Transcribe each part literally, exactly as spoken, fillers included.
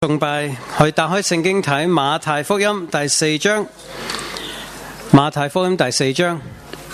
崇拜去打開聖經睇馬太福音第四章。馬太福音第四章，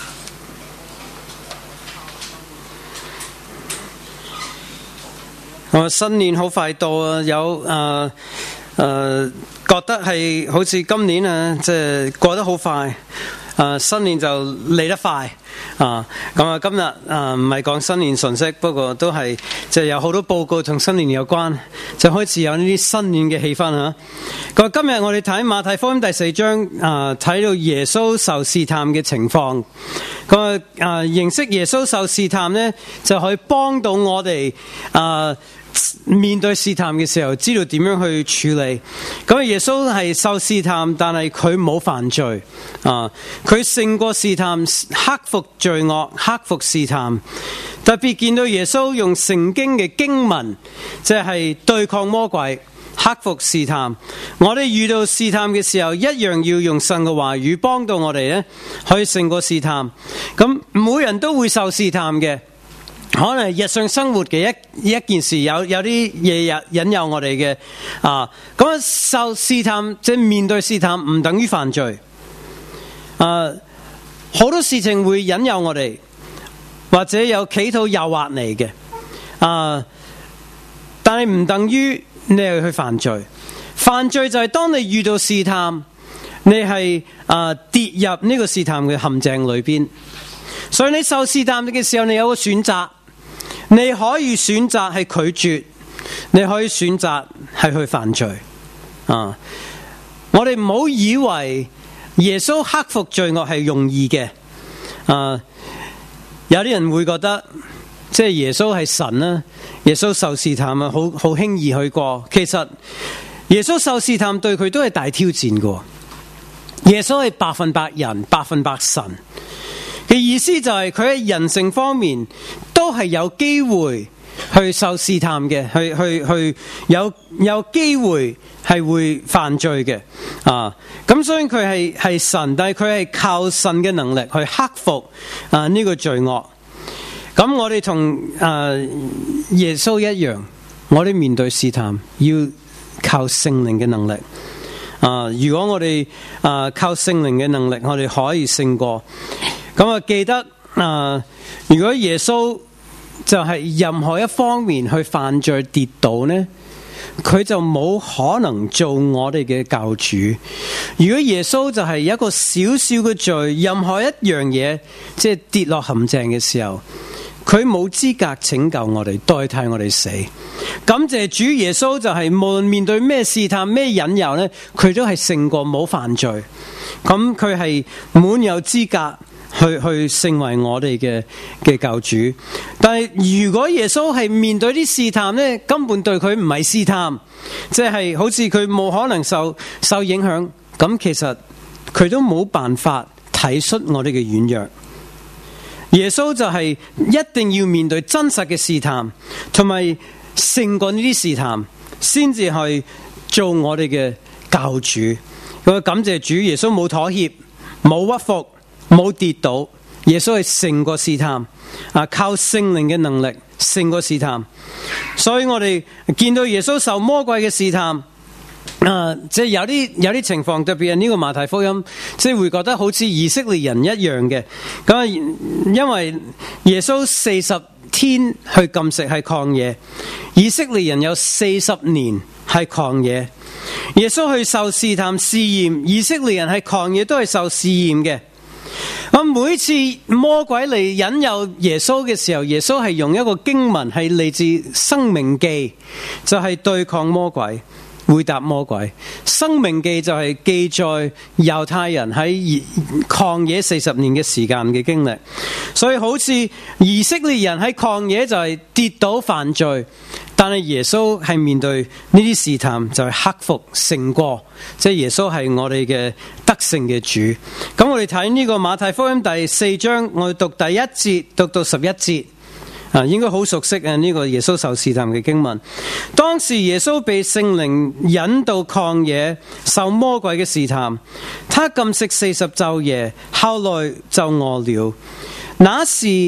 我新年好快到啊！有誒誒、呃呃，覺得係好似今年啊，即係過得好快。誒、呃，新年就嚟得快啊！咁啊，今日誒唔係講新年信息，不過都係即係有好多報告同新年有關，就開始有呢啲新年嘅氣氛嚇。咁今日我哋睇馬太福音第四章，啊、呃，睇到耶穌受試探嘅情況。咁啊，啊，認識耶穌受試探呢，就可以幫到我哋啊。呃面對試探嘅時候，知道點樣去處理。咁耶穌係受試探，但係佢冇犯罪啊！佢勝過試探，克服罪惡，克服試探。特別見到耶穌用聖經嘅經文，即係對抗魔鬼，克服試探。我哋遇到試探嘅時候，一樣要用神嘅話語幫到我哋咧，可以勝過試探。咁每人都會受試探嘅。可能日常生活嘅一一件事，有有啲嘢引誘我哋嘅啊，咁受試探，即係面對試探，唔等於犯罪。啊，好多事情會引誘我哋，或者有企圖誘惑你嘅啊，但係唔等於你係去犯罪。犯罪就係當你遇到試探，你係啊跌入呢個試探嘅陷阱裏邊。所以你受試探嘅時候，你有個選擇。你可以選擇係拒絕，你可以選擇係去犯罪啊！我哋唔好以為耶穌克服罪惡係容易嘅啊！有啲人會覺得即係耶穌係神啦，耶穌受試探啊，好好輕易去過。其實耶穌受試探對佢都係大挑戰嘅。耶穌係百分百人，百分百神。嘅意思就係佢喺人性方面都係有機會去受試探嘅，去去去有有機會係會犯罪嘅啊！咁所以佢係係神，但係佢係靠神嘅能力去克服啊呢個罪惡。咁我哋同啊耶穌一樣，我哋面對試探要靠聖靈嘅能力啊！如果我哋啊靠聖靈嘅能力，我哋可以勝過。咁啊，記得啊、呃，如果耶穌就係任何一方面去犯罪跌倒呢，佢就冇可能做我哋嘅救主。如果耶穌就係一個小小嘅罪，任何一樣嘢即係跌落陷阱嘅時候，佢冇資格拯救我哋，代替我哋死。感謝主耶穌就係無論面對咩試探、咩引誘呢，佢都係勝過冇犯罪。咁佢係滿有資格。去去成為我哋嘅嘅救主，但係如果耶穌係面對啲試探呢，根本對佢唔係試探，即係好似佢冇可能受受影響，咁其實佢都冇辦法體恤我哋嘅軟弱。耶穌就係一定要面對真實嘅試探，同埋勝過呢啲試探，先至去做我哋嘅救主。咁感謝主，耶穌冇妥協，冇屈服。冇跌倒，耶穌係勝過試探啊！靠聖靈嘅能力勝過試探，所以我哋見到耶穌受魔鬼嘅試探啊，即係有啲有啲情況，特別係呢個馬太福音，即係會覺得好似以色列人一樣嘅。咁啊，因為耶穌四十天去禁食係曠野，以色列人有四十年係曠野。耶穌去受試探試驗，以色列人係曠野都係受試驗嘅。咁每次魔鬼嚟引誘耶穌嘅時候，耶穌係用一個經文係嚟自申命記，就係對抗魔鬼，回答魔鬼。申命記就係記載猶太人喺曠野四十年嘅時間嘅經歷，所以好似以色列人喺曠野就係跌倒犯罪，但係耶穌係面對呢啲試探就係克服勝過，即係耶穌係我哋嘅得勝嘅主。咁我哋睇呢個馬太福音第四章，我哋讀第一節讀到十一節啊，應該好熟悉啊呢個耶穌受試探嘅經文。當時耶穌被聖靈引到曠野，受魔鬼嘅試探，他禁食四十晝夜，後來就餓了。那時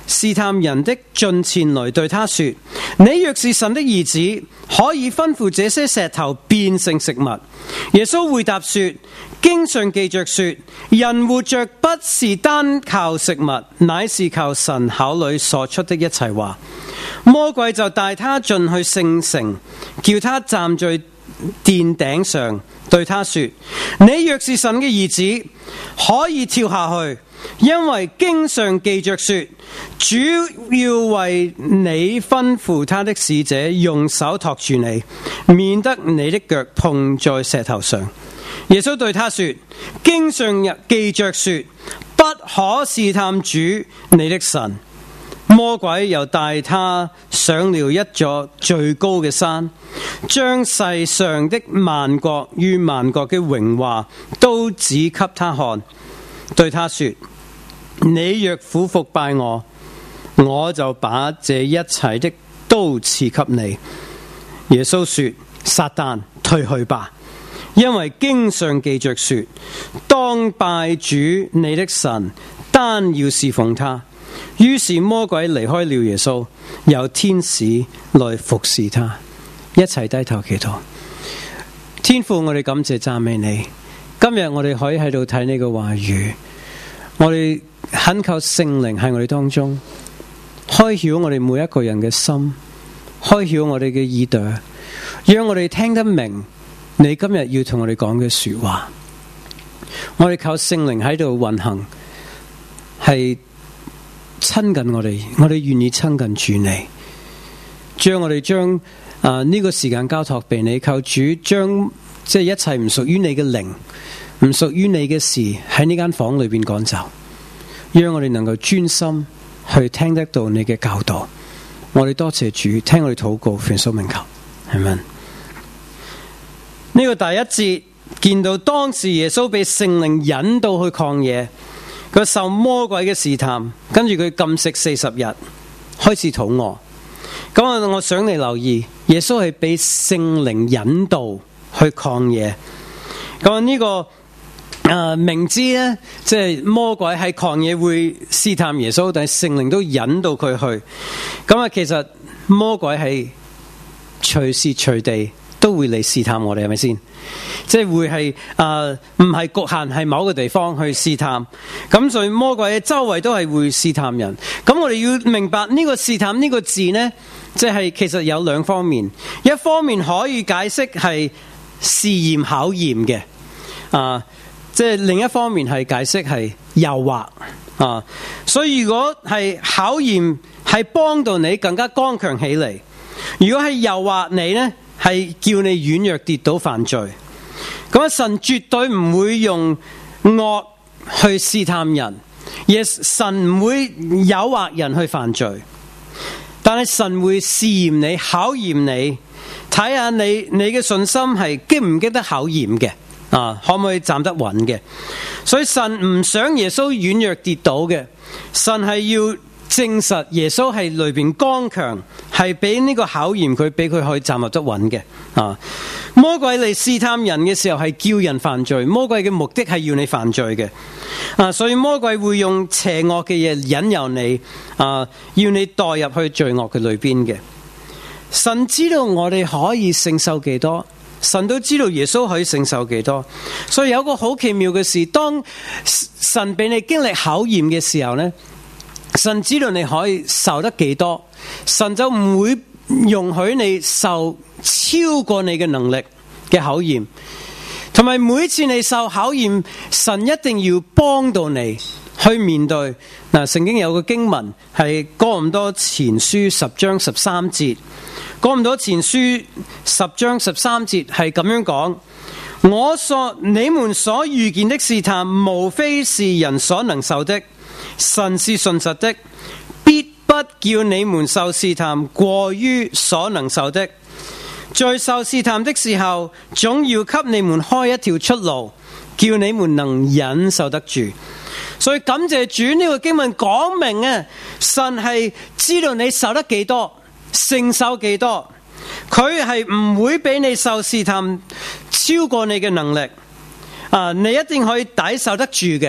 試探人的進前來對他說：你若是神的兒子，可以吩咐這些石頭變成食物。耶穌回答說：經上記着說，人活着不是單靠食物，乃是靠神口裏所出的一切話。魔鬼就帶他進去聖城，叫他站在殿頂上，對他說：你若是神嘅兒子，可以跳下去，因為經上記着說，主要為你吩咐他的使者用手托住你，免得你的腳碰在石頭上。耶穌對他說：經上記着說，不可試探主你的神。魔鬼又帶他上了一座最高嘅山，將世上的萬國與萬國嘅榮華都指給他看，對他說：你若俯伏拜我，我就把這一切的都賜給你。耶穌說：撒旦，退去吧，因為經上記着說，當拜主你的神，單要侍奉他。於是魔鬼離開了耶穌，有天使來服侍他。一齊低頭祈禱。天父，我哋感謝讚美你。今日我哋可以喺度睇你嘅話語，我哋懇求聖靈喺我哋當中開曉我哋每一個人嘅心，開曉我哋嘅耳朵，讓我哋聽得明你今日要同我哋講嘅說話。我哋靠聖靈喺度運行，係親近我哋，我哋願意親近主你。將我哋將啊呢個時間交託俾你，靠主將即係一切唔屬於你嘅靈，唔屬於你嘅事喺呢間房裏邊趕走，讓我哋能夠專心去聽得到你嘅教導。我哋多謝主，聽我哋禱告，奉耶穌名求，阿們。呢個第一節見到當時耶穌被聖靈引導去曠野，佢受魔鬼嘅試探，跟住佢禁食四十日，開始肚餓。咁啊，我想你留意，耶穌係被聖靈引導去曠野。咁呢、這個誒、呃、明知咧，即係魔鬼喺曠野會試探耶穌，但係聖靈都引導佢去。咁啊，其實魔鬼係隨時隨地都會嚟試探我哋，係咪先？即係會係誒唔係局限係某個地方去試探，咁所以魔鬼周圍都係會試探人。咁我哋要明白呢個試探呢個字呢，即係其實有兩方面，一方面可以解釋係試驗考驗嘅，啊，即係另一方面係解釋係誘惑啊。所以如果係考驗係幫到你更加剛強起嚟，如果係誘惑你呢，係叫你軟弱跌倒犯罪。咁神絕對唔會用惡去試探人，而神唔會誘惑人去犯罪。但係神會試驗你，考驗你，睇下你你嘅信心係經唔經得考驗嘅啊？可唔可以站得穩嘅？所以神唔想耶穌軟弱跌倒嘅，神係要證實耶穌係裏邊剛強，係俾呢個考驗佢，俾佢可以站立得穩嘅啊。魔鬼嚟試探人嘅時候係叫人犯罪，魔鬼嘅目的係要你犯罪嘅啊，所以魔鬼會用邪惡嘅嘢引誘你啊，要你墮入去罪惡嘅裏邊嘅。神知道我哋可以承受幾多，神都知道耶穌可以承受幾多，所以有一個好奇妙嘅事，當神俾你經歷考驗嘅時候呢，神知道你可以受得幾多，神就唔會容許你受超過你嘅能力嘅考驗，同埋每次你受考驗，神一定要幫到你去面對。嗱，聖經有個經文係哥林多前書十章十三節，哥林多前書十章十三節係咁樣講：我所你們所遇見的試探，無非是人所能受的，神是信實的，必不叫你們受試探過於所能受的。在受試探的時候，總要給你們開一條出路，叫你們能忍受得住。所以感謝主，呢個經文講明啊，神係知道你受得幾多，承受幾多，佢係唔會俾你受試探超過你嘅能力啊！你一定可以抵受得住嘅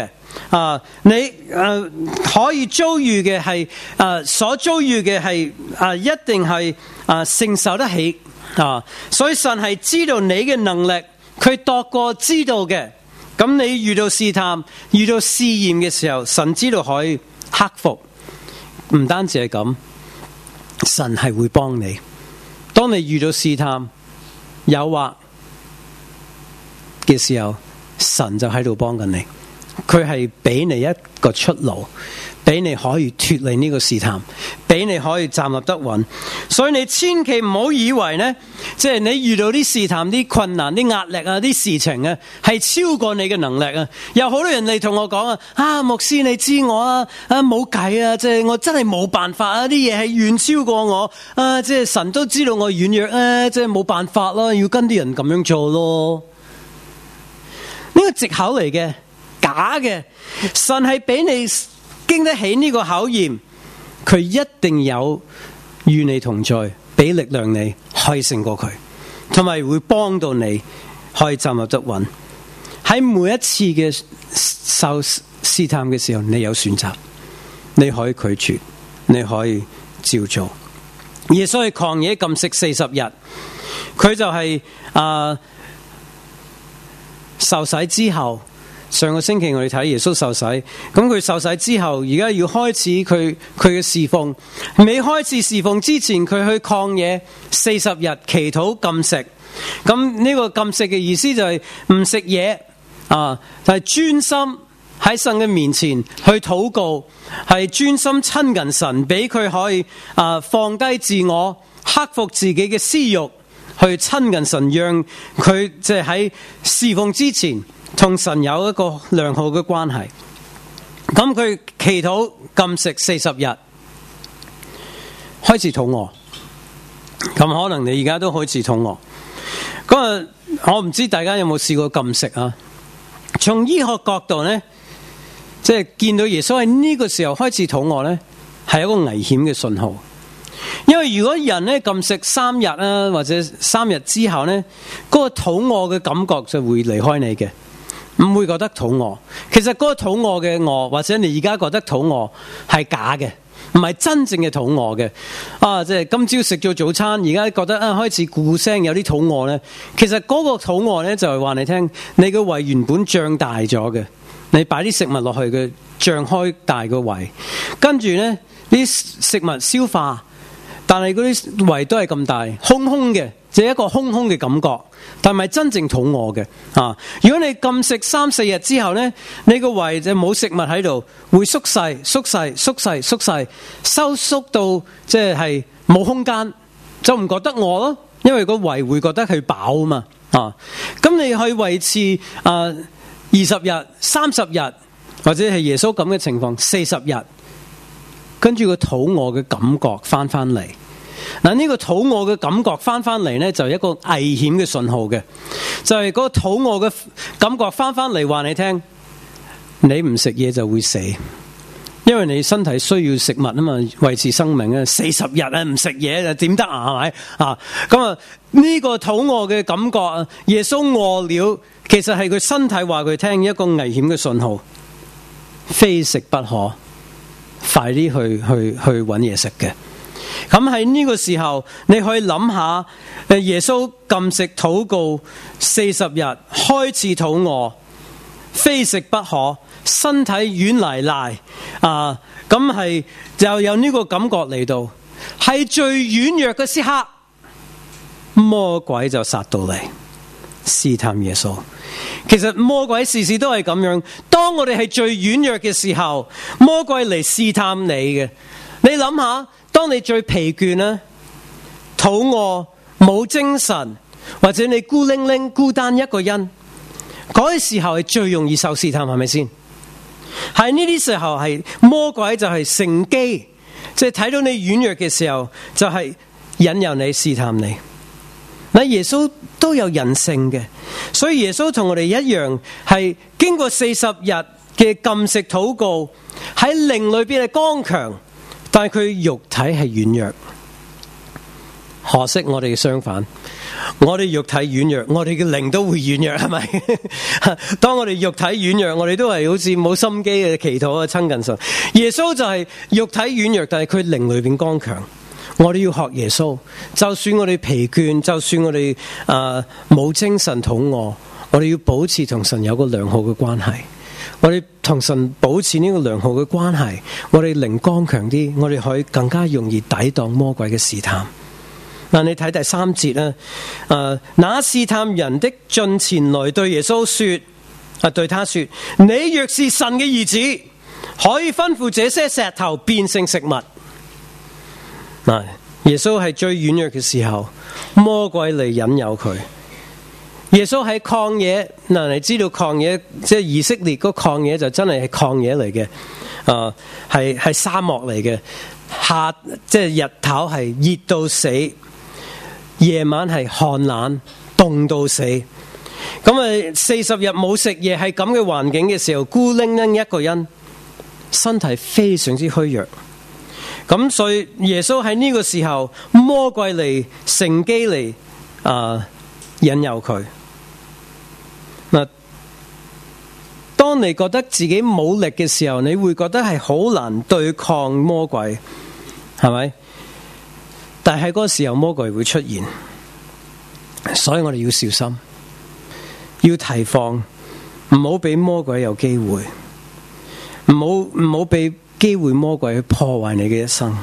啊，你誒、呃、可以遭遇嘅係誒所遭遇嘅係誒一定係誒、呃、承受得起啊，所以神係知道你嘅能力，佢度過知道嘅。咁你遇到試探、遇到試驗嘅時候，神知道可以克服。唔單止係咁，神係會幫你。當你遇到試探、誘惑嘅時候，神就喺度幫緊你。佢係俾你一個出路，俾你可以脫離呢個試探，俾你可以站立得穩。所以你千祈唔好以為呢，即係你遇到啲試探、啲困難、啲壓力啊、啲事情啊，係超過你嘅能力啊。有好多人嚟同我講啊，啊牧師你知我啊，啊冇計啊，即係我真係冇辦法啊，啲嘢係遠超過我啊，即係神都知道我軟弱啊，即係冇辦法咯，要跟啲人咁樣做咯。呢個藉口嚟嘅，假嘅。神係俾你經得起呢個考驗，佢一定有與你同在，俾力量你可以勝過佢，同埋會幫到你可以站立得穩。喺每一次嘅受試探嘅時候，你有選擇，你可以拒絕，你可以照做。耶穌喺曠野禁食四十日，佢就係、是、啊。呃受洗之後，上個星期我哋睇耶穌受洗，咁佢受洗之後，而家要開始佢佢嘅侍奉。未開始侍奉之前，佢去曠野四十日祈禱禁食。咁呢個禁食嘅意思就係唔食嘢啊，就係專心喺神嘅面前去禱告，係專心親近神，俾佢可以啊放低自我，克服自己嘅私欲。去親近神，讓佢即係喺侍奉之前同神有一個良好嘅關係。咁佢祈禱禁食四十日，開始肚餓。咁可能你而家都開始肚餓。咁啊，我唔知大家有冇試過禁食啊？從醫學角度呢，即係見到耶穌喺呢個時候開始肚餓呢，係一個危險嘅信號。因為如果人咧禁食三日啊，或者三日之後呢，嗰個肚餓嘅感覺就會離開你嘅，唔會覺得肚餓。其實嗰個肚餓嘅餓，或者你而家覺得肚餓係假嘅，唔係真正嘅肚餓嘅。啊，即係今朝食咗早餐，而家覺得啊開始咕聲有啲肚餓呢。其實嗰個肚餓呢，就係話你聽，你個胃原本脹大咗嘅，你擺啲食物落去嘅脹開大個胃，跟住呢啲食物消化。但係嗰啲胃都係咁大，空空嘅，就係一個空空嘅感覺，但係真正肚餓嘅啊！如果你禁食三四日之後呢，你個胃就冇食物喺度，會縮細、縮細、縮細、縮細，收縮到即係冇空間，就唔覺得餓咯，因為個胃會覺得佢飽啊嘛啊！咁你去維持啊二十日、三十日，或者係耶穌咁嘅情況四十日。跟住個肚餓嘅感覺翻翻嚟，嗱呢個肚餓嘅感覺翻翻嚟呢，就係一個危險嘅信號嘅，就係嗰個肚餓嘅感覺翻翻嚟話你聽，你唔食嘢就會死，因為你身體需要食物啊嘛，維持生命啊，四十日啊唔食嘢就點得啊，係咪啊？咁啊呢個肚餓嘅感覺啊，耶穌餓了，其實係佢身體話佢聽一個危險嘅信號，非食不可。快啲去去去揾嘢食嘅。咁喺呢個時候，你可以諗下，誒耶穌禁食禱告四十日，開始肚餓，非食不可，身體軟賴賴啊，咁係就有呢個感覺嚟到，係最軟弱嘅時刻，魔鬼就殺到嚟試探耶穌。其實魔鬼時時都係咁樣，當我哋係最軟弱嘅時候，魔鬼嚟試探你嘅。你諗下，當你最疲倦啦、肚餓、冇精神，或者你孤零零、孤單一個人，嗰個時候係最容易受試探，係咪先？喺呢啲時候係魔鬼就係乘機，即係睇到你軟弱嘅時候，就係引誘你試探你。嗱，耶穌都有人性嘅，所以耶穌同我哋一樣，係經過四十日嘅禁食禱告，喺靈裏邊係剛強，但係佢肉體係軟弱。可惜我哋嘅相反， 我哋肉體軟弱，我哋嘅靈都會軟弱，係咪？當我哋肉體軟弱，我哋都係好似冇心機嘅祈禱啊，親近神。耶穌就係肉體軟弱，但係佢靈裏邊剛強。我哋要學耶穌，就算我哋疲倦，就算我哋誒冇精神肚餓，我哋要保持同神有個良好嘅關係。我哋同神保持呢個良好嘅關係，我哋靈剛強啲，我哋可以更加容易抵擋魔鬼嘅試探。嗱，你睇第三節啦，誒，那試探人的進前來對耶穌說，啊，對他說，你若是神嘅兒子，可以吩咐這些石頭變成食物。嗱，耶穌係最軟弱嘅時候，魔鬼嚟引誘佢。耶穌喺曠野，嗱，你知道曠野即係以色列嗰曠野就真係係曠野嚟嘅，啊，係係沙漠嚟嘅，夏即係日頭係熱到死，夜晚係寒冷凍到死。咁啊，四十日冇食嘢，係咁嘅環境嘅時候，孤零零一個人，身體非常之虛弱。咁所以耶穌喺呢個時候，魔鬼嚟乘機嚟啊引誘佢。嗱，當你覺得自己冇力嘅時候，你會覺得係好難對抗魔鬼，係咪？但係嗰個時候魔鬼會出現，所以我哋要小心，要提防，唔好俾魔鬼有機會，唔好唔好俾機會魔鬼去破壞你嘅一生。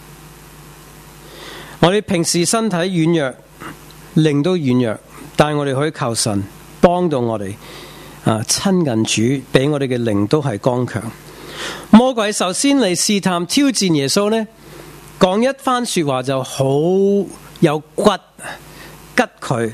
我哋平時身體軟弱，靈都軟弱，但係我哋可以求神幫到我哋啊，親近主，俾我哋嘅靈都係剛強。魔鬼首先嚟試探挑戰耶穌呢，講一番說話就好有骨，吉佢。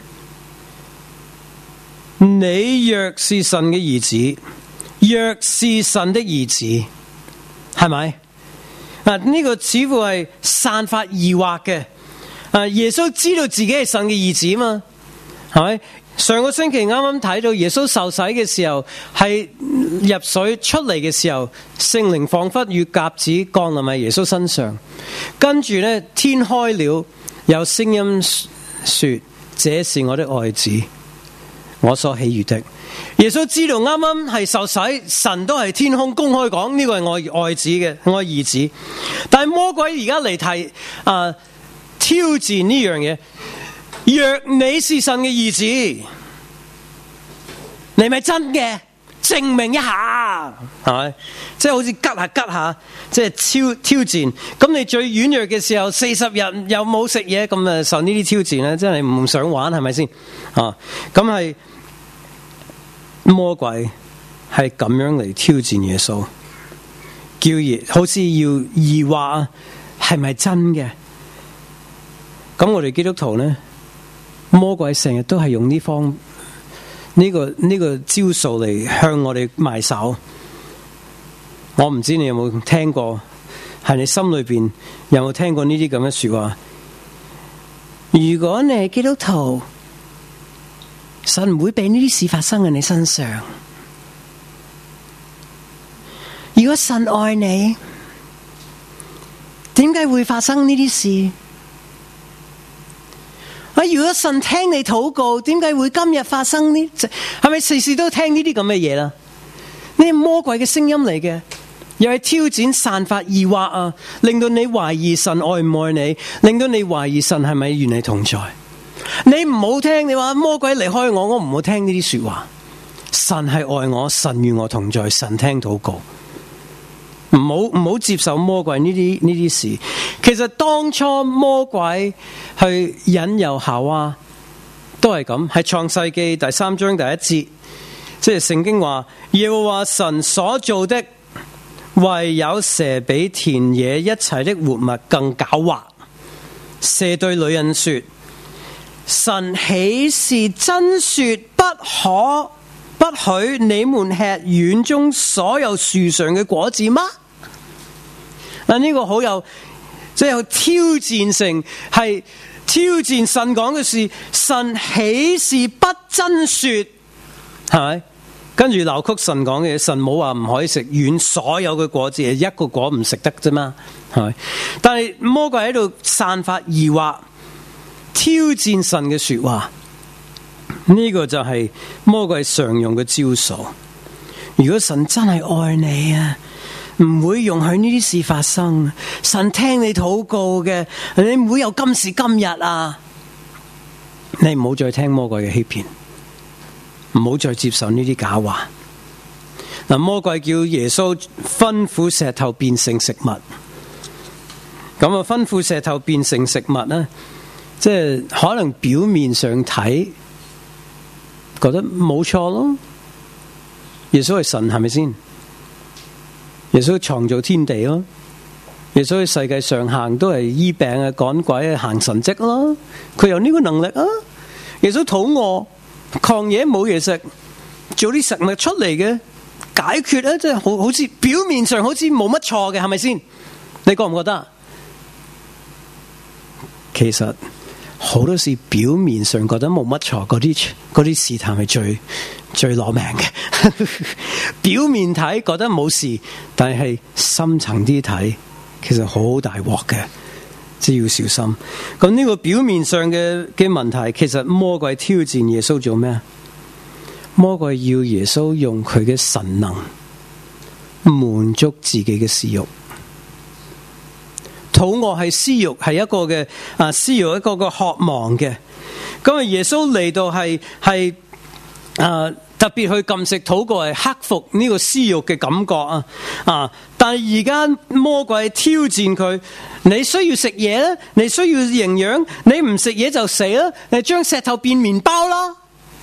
你若是神嘅兒子，若是神的兒子，係咪？啊，呢個似乎係散發疑惑嘅。啊，耶穌知道自己係神嘅兒子嘛，係咪？上個星期啱啱睇到耶穌受洗嘅時候，係入水出嚟嘅時候，聖靈仿佛如鴿子降臨喺耶穌身上，跟住呢，天開了，有聲音說：這是我的愛子，我所喜悅的。耶穌知道啱啱係受洗，神都係天空公開講呢個係我愛子嘅，我兒子。但係魔鬼而家嚟提啊挑戰呢樣嘢。若你是神嘅兒子，你咪真嘅證明一下，係咪？即係好似吉下吉下，即係挑挑戰。咁你最軟弱嘅時候，四十日又冇食嘢，咁啊受呢啲挑戰咧，真係唔想玩，係咪先？啊，咁係魔鬼係咁樣嚟挑戰耶穌，叫耶好似要疑惑啊，係咪真嘅？咁我哋基督徒呢？魔鬼成日都係用呢方呢、這個呢、這個招數嚟向我哋埋手。我唔知你有冇聽過，係你心裏邊有冇聽過呢啲咁嘅說話？如果你係基督徒，神唔會俾呢啲事發生喺你身上。如果神愛你，點解會發生呢啲事？如果神聽你禱告，點解會今日發生呢？係咪時時都聽呢啲咁嘅嘢啦？呢係魔鬼嘅聲音嚟嘅，又係挑戰散發疑惑啊，令到你懷疑神愛唔愛你，令到你懷疑神係咪與你同在。你唔好聽，你話魔鬼離開我，我唔好聽呢啲說話。神係愛我，神與我同在，神聽禱告。唔好唔好接受魔鬼呢啲呢啲事。其實當初魔鬼去引誘夏娃都係咁，係創世記第三章第一節，即係聖經話耶和華神所做的，唯有蛇比田野一切的活物更狡猾。蛇對女人說：神豈是真說不可不許你們吃園中所有樹上嘅果子嗎？嗱，呢個好有即係有挑戰性，係挑戰神講嘅事。神豈是不真說？係咪？跟住扭曲神講嘅嘢，神冇話唔可以食園所有嘅果子，一個果唔食得啫嘛，係咪？但係魔鬼喺度散發疑惑， 挑戰神嘅說話，呢個就係魔鬼常用嘅招數。如果神真係愛你啊，唔會容許呢啲事發生。神聽你禱告嘅，你唔會有今時今日啊！你唔好再聽魔鬼嘅欺騙，唔好再接受呢啲假話。嗱，魔鬼叫耶穌吩咐石頭變成食物，咁啊吩咐石頭變成食物呢，即係可能表面上睇覺得冇錯咯。耶穌係神，係咪先？耶穌創造天地咯，耶穌喺世界上行都係醫病啊、趕鬼啊、行神蹟咯，佢有呢個能力啊。耶穌肚餓，曠野冇嘢食，做啲食物出嚟嘅解決啊，即係好好似表面上好似冇乜錯嘅，係咪先？你覺唔覺得？其實好多時表面上覺得冇乜錯，嗰啲嗰啲試探係最最攞命嘅。表面睇覺得冇事，但係深層啲睇，其實好大鑊嘅，即係要小心。咁呢個表面上嘅嘅問題，其實魔鬼挑戰耶穌做咩？魔鬼要耶穌用佢嘅神能滿足自己嘅私欲。肚餓係私欲，係一個嘅啊私欲，一個個渴望嘅。咁啊，耶穌嚟到係係啊特別去禁食禱告，係克服呢個私欲嘅感覺啊啊！但係而家魔鬼挑戰佢，你需要食嘢咧，你需要營養，你唔食嘢就死啦，你將石頭變麵包啦，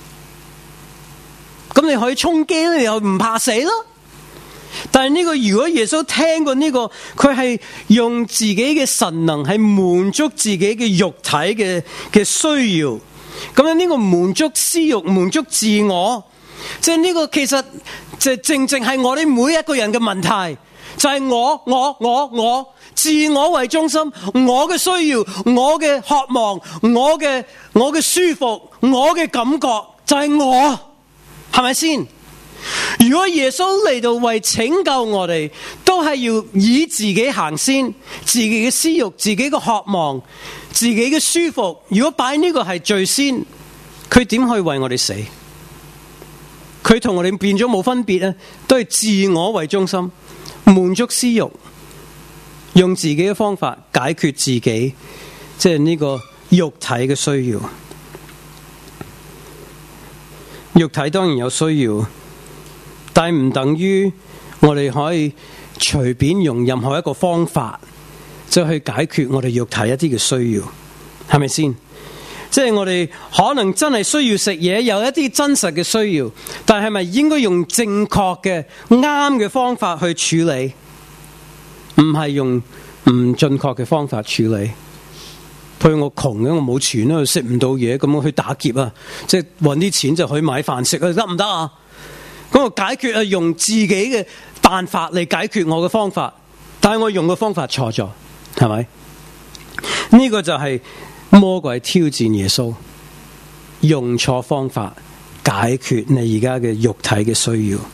咁你可以充飢，你又唔怕死咯。但係呢個如果耶穌聽過呢個，佢係用自己嘅神能係滿足自己嘅肉體嘅嘅需要，咁樣呢個滿足私欲、滿足自我，即係呢個其實就正正係我哋每一個人嘅問題，就係我我我我自我為中心，我嘅需要、我嘅渴望、我嘅我嘅舒服、我嘅感覺就係我，係咪先？如果耶穌嚟到為拯救我哋，都係要以自己行先，自己嘅私欲、自己嘅渴望、自己嘅舒服。如果擺呢個係最先，佢點可以為我哋死？佢同我哋變咗冇分別啊，都係自我為中心，滿足私欲，用自己嘅方法解決自己，即係呢個肉體嘅需要。肉體當然有需要，但唔等於我哋可以隨便用任何一個方法就去解決我哋肉體一啲嘅需要，係咪先？即係我哋可能真係需要食嘢，有一啲真實嘅需要，但係咪應該用正確嘅啱嘅方法去處理，唔係用唔準確嘅方法處理？譬如我窮嘅，我冇錢啦，食唔到嘢，咁我去打劫啊，即係搵啲錢就可以買飯食啊，得唔得啊？咁我解決啊，用自己嘅辦法嚟解決我嘅方法，但係我用嘅方法錯咗，係咪？呢個就係魔鬼挑戰耶穌，用錯方法解決你而家嘅肉體嘅需要。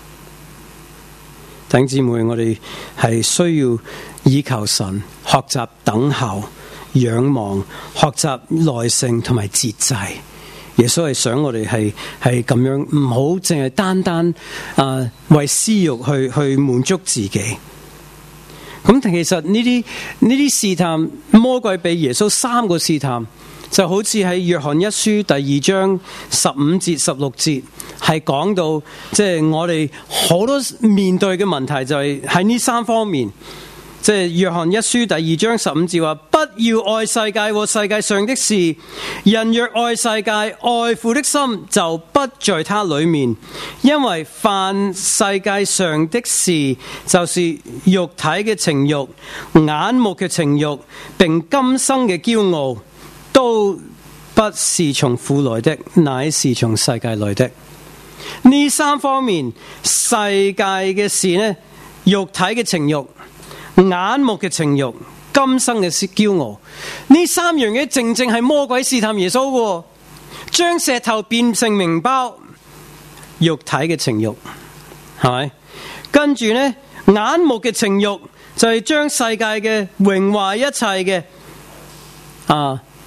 弟兄姊妹，我哋係需要依靠神，學習等候、仰望，學習耐性同埋節制。耶穌係想我哋係係咁樣，唔好淨係單單啊、呃、為私欲去去滿足自己。咁其實呢啲呢啲試探，魔鬼俾耶穌三個試探，就好似喺約翰一書第二章十五節十六節，係講到即係、就是、我哋好多面對嘅問題就係喺呢三方面。即係約翰一書第二章十五節話：不要愛世界和世界上的事，人若愛世界，愛父的心就不在他裏面。因為凡世界上的事，就是肉體嘅情欲、眼目嘅情欲，並今生嘅驕傲，都不是從父來的，乃是從世界來的。呢三方面，世界嘅事呢，肉體嘅情欲、眼目嘅情欲、今生嘅驕傲，呢三樣嘢正正係魔鬼試探耶穌嘅，將石頭變成麵包，肉體嘅情欲，係咪？跟住呢，眼目嘅情欲就係將世界嘅榮華一切嘅啊，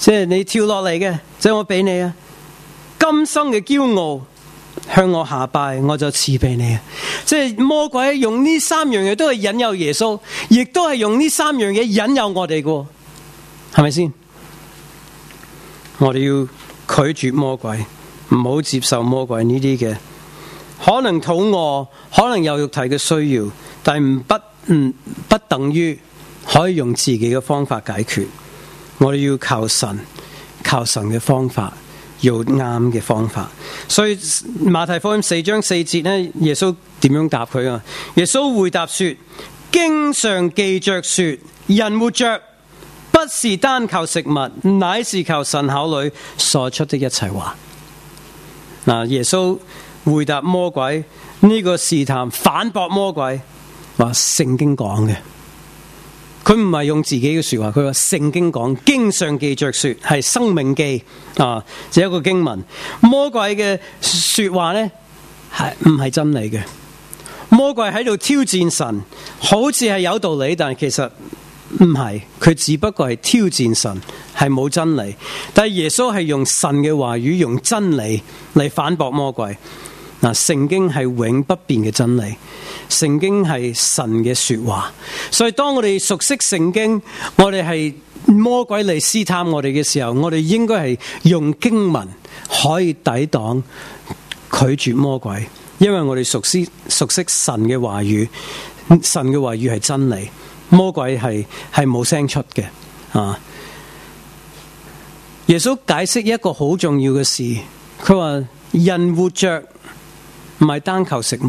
即係你跳落嚟嘅，即係我俾你啊。今生嘅驕傲向我下拜，我就賜俾你啊。即係魔鬼用呢三樣嘢都係引誘耶穌，亦都係用呢三樣嘢引誘我哋嘅，係咪先？我哋要拒絕魔鬼，唔好接受魔鬼呢啲嘅，可能肚餓，可能有肉體嘅需要，但係唔不唔不等於可以用自己嘅方法解決。我哋要靠神，靠神嘅方法，要啱嘅方法。所以馬太福音四章四節呢，耶穌點樣答佢啊？耶穌回答說：經上記着說，人活着不是單靠食物，乃是靠神口裏所出的一切話。嗱，耶穌回答魔鬼呢個試探，反駁魔鬼話聖經講嘅。佢唔係用自己嘅說話，佢話聖經講，經上記着說，係生命記啊，就一個經文。魔鬼嘅說話呢，係唔係真理嘅？魔鬼喺度挑戰神，好似係有道理，但係其實唔係，佢只不過係挑戰神，係冇真理。但係耶穌係用神嘅話語，用真理嚟反駁魔鬼。嗱，聖經係永不變嘅真理，聖經係神嘅說話，所以當我哋熟悉聖經，我哋係魔鬼嚟試探我哋嘅時候，我哋應該係用經文可以抵擋拒絕魔鬼，因為我哋熟悉熟悉神嘅話語，神嘅話語係真理，魔鬼係係冇聲出嘅啊。耶穌解釋一個好重要嘅事，佢話人活着唔係單靠食物，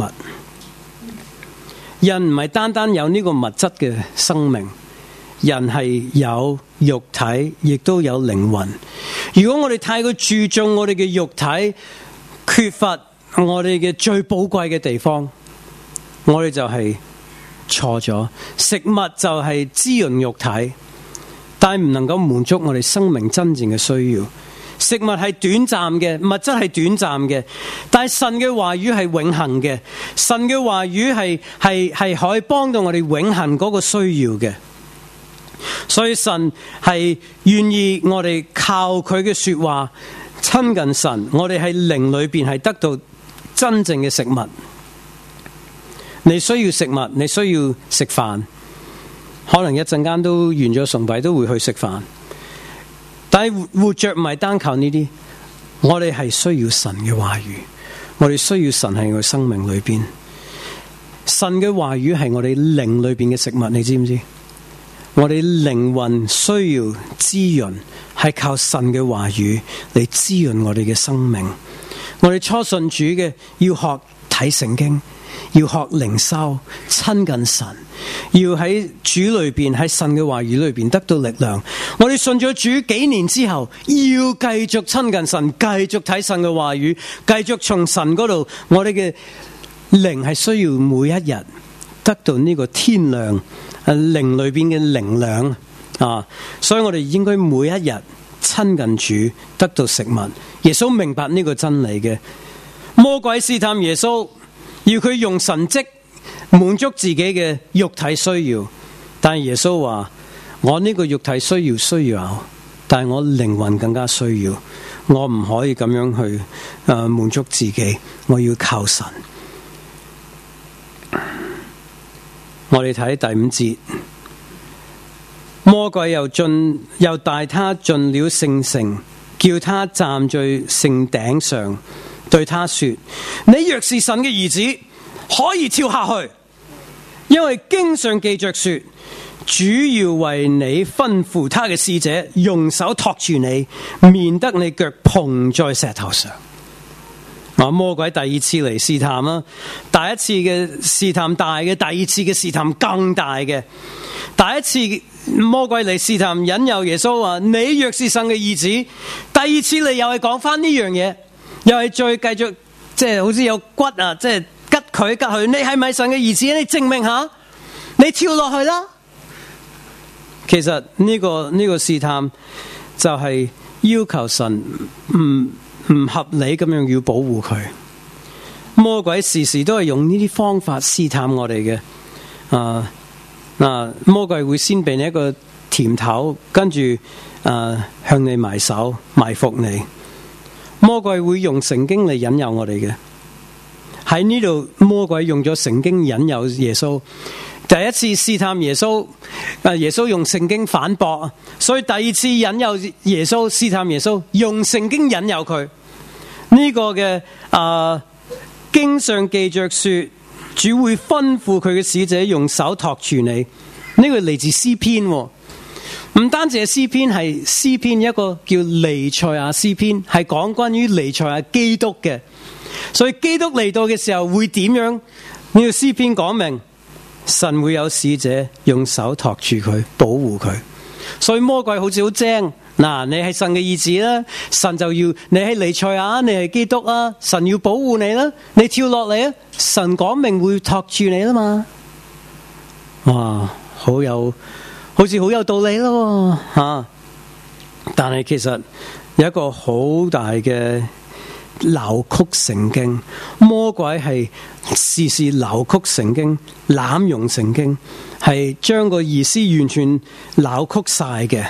人唔係單單有呢個物質嘅生命，人係有肉體，亦都有靈魂。如果我哋太過注重我哋嘅肉體，缺乏我哋嘅最寶貴嘅地方，我哋就係錯咗。食物就係滋潤肉體，但係唔能夠滿足我哋生命真正嘅需要。食物係短暫嘅，物質係短暫嘅，但係神嘅話語係永恆嘅。神嘅話語係係係可以幫到我哋永恆嗰個需要嘅。所以神係願意我哋靠佢嘅說話親近神，我哋喺靈裏邊係得到真正嘅食物。你需要食物，你需要食飯，可能一陣間都完咗崇拜都會去食飯。但係活着唔係單靠呢啲，我哋係需要神嘅話語，我哋需要神喺我生命裏邊。神嘅話語係我哋靈裏邊嘅食物，你知唔知？我哋靈魂需要滋潤，係靠神嘅話語嚟滋潤我哋嘅生命。我哋初信主嘅要學睇聖經，要學靈修，親近神，要喺主裏邊，喺神嘅話語裏邊得到力量。我哋信咗主幾年之後，要繼續親近神，繼續睇神嘅話語，繼續從神嗰度，我哋嘅靈係需要每一日得到呢個天亮，靈裏邊嘅靈糧啊！所以我哋應該每一日親近主，得到食物。耶穌明白呢個真理嘅。魔鬼試探耶穌，要佢用神蹟滿足自己嘅肉體需要，但係耶穌話：我呢個肉體需要需要，但係我靈魂更加需要，我唔可以咁樣去誒滿足自己，我要靠神。我哋睇第五節，魔鬼又進又帶他進了聖城，叫他站在聖頂上，對他說：你若是神嘅兒子，可以跳下去，因為經上記着說，主要為你吩咐他嘅使者，用手托住你，免得你腳碰在石頭上。啊！魔鬼第二次嚟試探啦，第一次嘅試探大嘅，第二次嘅試探更大嘅。第一次魔鬼嚟試探引誘耶穌話：你若是神嘅兒子。第二次你又係講翻呢樣嘢，又係再繼續即係好似有骨啊，即係吉佢吉佢。你係咪神嘅兒子？你證明下，你跳落去啦。其實呢個呢個試探就係要求神唔唔合理咁樣要保護佢。魔鬼時時都係用呢啲方法試探我哋嘅。啊嗱，魔鬼會先俾你一個甜頭，跟住誒、呃、向你埋手埋伏你。魔鬼會用聖經嚟引誘我哋嘅。喺呢度，魔鬼用咗聖經引誘耶穌。第一次試探耶穌，誒耶穌用聖經反駁，所以第二次引誘耶穌試探耶穌，用聖經引誘佢。呢、這個嘅誒經上記着說，主會吩咐佢嘅使者用手托住你。呢、這個嚟自詩篇，唔單止係詩篇，係詩篇一個叫彌賽亞詩篇，係講關於彌賽亞基督嘅。所以基督嚟到嘅時候會點樣？呢個詩篇講明，神會有使者用手托住佢，保護佢。所以魔鬼好似好精，嗱，你係神嘅兒子啦，神就要你係彌賽亞，你係基督啊，神要保護你啦，你跳落嚟啊，神講明會托住你啦嘛。哇，好有，好似好有道理咯吓、啊。但係其實有一個好大嘅扭曲聖經，魔鬼係時時扭曲聖經，濫用聖經，係將個意思完全扭曲晒嘅。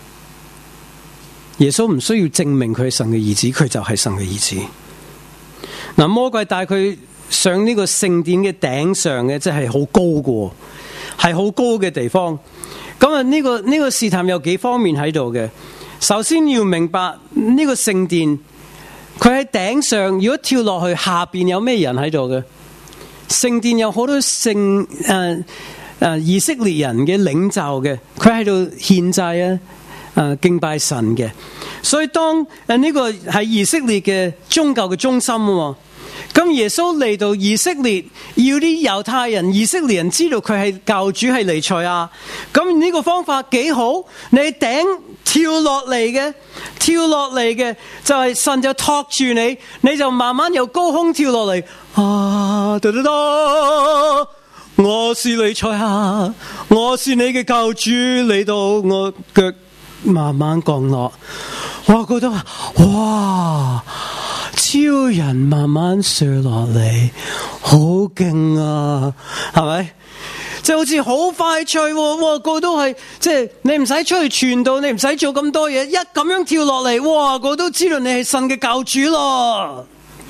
耶穌唔需要證明佢係神嘅兒子，佢就係神嘅兒子。嗱，魔鬼帶佢上呢個聖殿嘅頂上嘅，即係好高嘅，係好高嘅地方。咁啊，呢個呢個試探有幾方面喺度嘅。首先要明白呢個聖殿。佢喺頂上，如果跳落去，下邊有咩人喺度嘅？聖殿有好多聖誒誒以色列人嘅領袖嘅，佢喺度獻祭啊，誒、呃、敬拜神嘅。所以當誒呢、呃這個係以色列嘅宗教嘅中心啊，咁耶穌嚟到以色列，要啲猶太人、以色列人知道佢係救主係彌賽亞。咁呢個方法幾好，你頂跳落嚟嘅。跳落嚟嘅就係神就托住你，你就慢慢由高空跳落嚟。啊，噠噠噠，我是彌賽亞，我是你嘅救主，嚟到我腳慢慢降落。我覺得哇，超人慢慢墜落嚟，好勁啊，係咪？即係好似好快脆，哇！個都係即係你唔使出去傳道，你唔使做咁多嘢，一咁樣跳落嚟，哇！個都知道你係神嘅救主咯，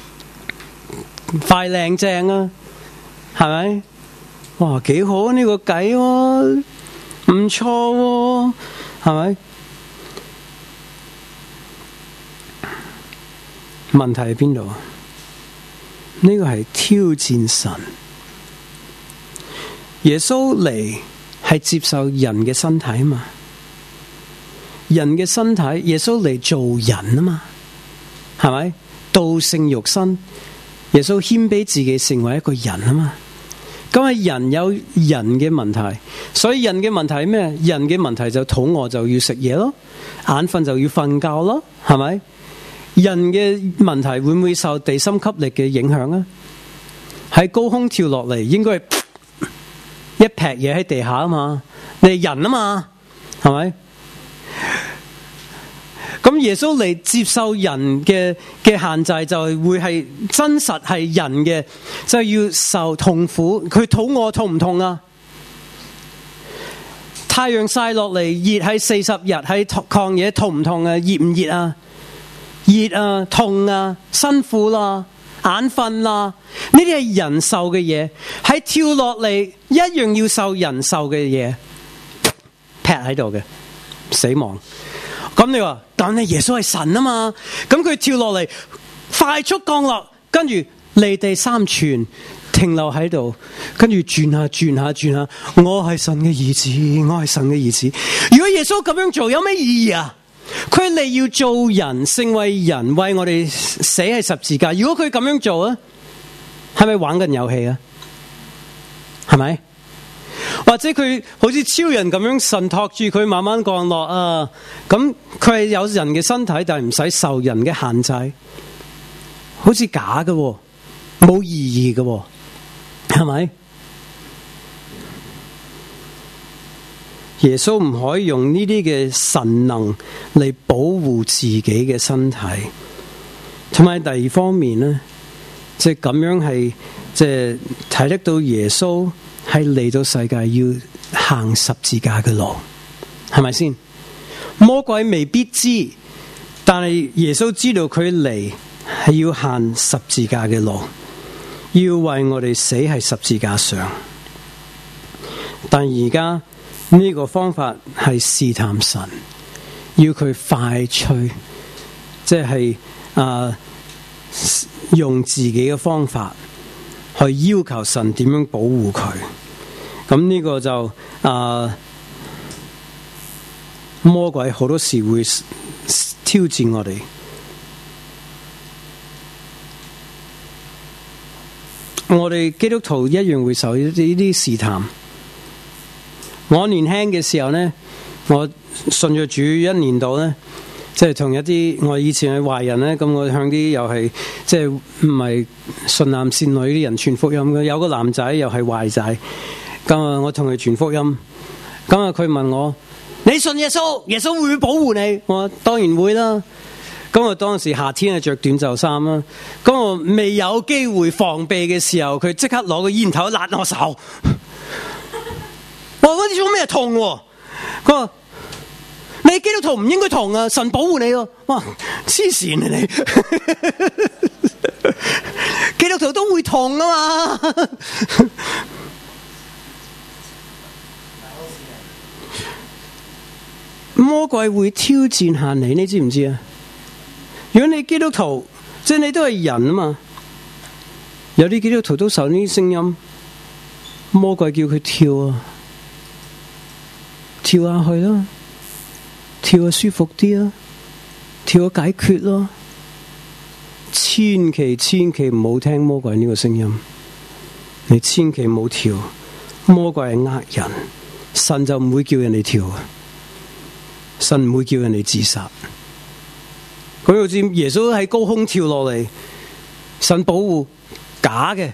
快靚正啊，係咪？哇，幾好呢個計喎，唔錯喎，係咪？問題喺邊度啊？呢個係挑戰神。耶穌嚟係接受人嘅身體啊嘛，人嘅身體，耶穌嚟做人啊嘛，係咪？道成肉身，耶穌謙卑自己成為一個人啊嘛。咁係人有人嘅問題，所以人嘅問題係咩？人嘅問題就肚餓就要食嘢咯，眼瞓就要瞓覺咯，係咪？人嘅問題會唔會受地心吸力嘅影響啊？喺高空跳落嚟，應該係一劈嘢喺地下啊嘛，你係人啊嘛，係咪？咁耶穌嚟接受人嘅嘅限制，就係會係真實係人嘅，就要受痛苦。佢肚餓痛唔痛啊？太陽曬落嚟熱喺四十日喺曠野痛唔痛啊？熱唔熱啊？熱啊，痛啊，辛苦啦，眼瞓啦，呢啲係人受嘅嘢，喺跳落嚟一樣要受人受嘅嘢，劈喺度嘅死亡。咁你話，但係耶穌係神啊嘛，咁佢跳落嚟快速降落，跟住離地三寸停留喺度，跟住轉下轉下轉下，我係神嘅兒子，我係神嘅兒子。如果耶穌咁樣做，有咩意義啊？佢嚟要做人，成為人，為我哋死喺十字架。如果佢咁樣做啊，係咪玩緊遊戲啊？係咪？或者佢好似超人咁樣，神托住佢慢慢降落啊？咁佢係有人嘅身體，但係唔使受人嘅限制，好似假嘅，冇意義嘅，係咪？耶穌唔可以用呢啲嘅神能嚟保護自己嘅身體，同埋第二方面呢，即係咁樣係即係睇得到耶穌係嚟到世界要行十字架嘅路， 係咪先？魔鬼未必知，但係耶穌知道佢嚟係要行十字架嘅路，要為我哋死喺十字架上。但而家呢個方法係試探神，要佢快脆，即係啊，用自己嘅方法去要求神點樣保護佢。咁呢個就啊，魔鬼好多時會挑戰我哋。我哋基督徒一樣會受呢啲試探。我年輕嘅時候呢，我信咗主一年度呢，即係同一啲我以前係壞人呢，咁我向啲又係即係唔係善男善女啲人傳福音嘅。有個男仔又係壞仔，咁啊我同佢傳福音，咁啊佢問我：你信耶穌，耶穌會唔會保護你？我話當然會啦。咁我當時夏天係着短袖衫啦，咁我未有機會防備嘅時候，佢即刻攞個煙頭辣我手。我話：你做咩痛？佢話：你基督徒唔應該痛啊，神保護你喎。哇，黐線啊你！基督徒都會痛啊嘛。魔鬼會挑戰下你，你知唔知啊？如果你基督徒，即係你都係人啊嘛，有啲基督徒都受呢啲聲音，魔鬼叫佢跳啊，跳下去啦，跳下舒服啲啊，跳下解決咯。千祈千祈唔好聽魔鬼呢個聲音，你千祈唔好跳，魔鬼係呃人，神就唔會叫人哋跳啊，神唔會叫人哋自殺。佢好似耶穌喺高空跳落嚟，神保護，假嘅。